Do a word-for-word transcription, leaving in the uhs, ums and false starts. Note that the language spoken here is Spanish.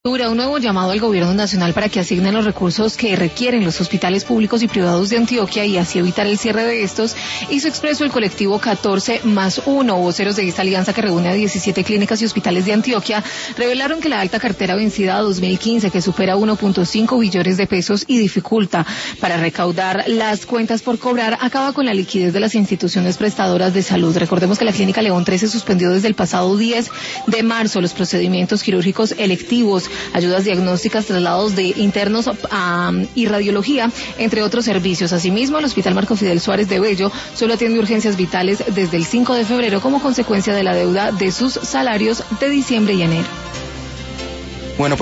Dura un nuevo llamado al gobierno nacional para que asignen los recursos que requieren los hospitales públicos y privados de Antioquia y así evitar el cierre de estos. Hizo expreso el colectivo catorce más uno. Voceros de esta alianza, que reúne a diecisiete clínicas y hospitales de Antioquia, revelaron que la alta cartera vencida a dos mil quince, que supera uno punto cinco billones de pesos y dificulta para recaudar las cuentas por cobrar, acaba con la liquidez de las instituciones prestadoras de salud. Recordemos que la Clínica León trece suspendió desde el pasado diez de marzo los procedimientos quirúrgicos electivos, ayudas diagnósticas, traslados de internos um, y radiología, entre otros servicios. Asimismo, el Hospital Marco Fidel Suárez de Bello solo atiende urgencias vitales desde el cinco de febrero como consecuencia de la deuda de sus salarios de diciembre y enero.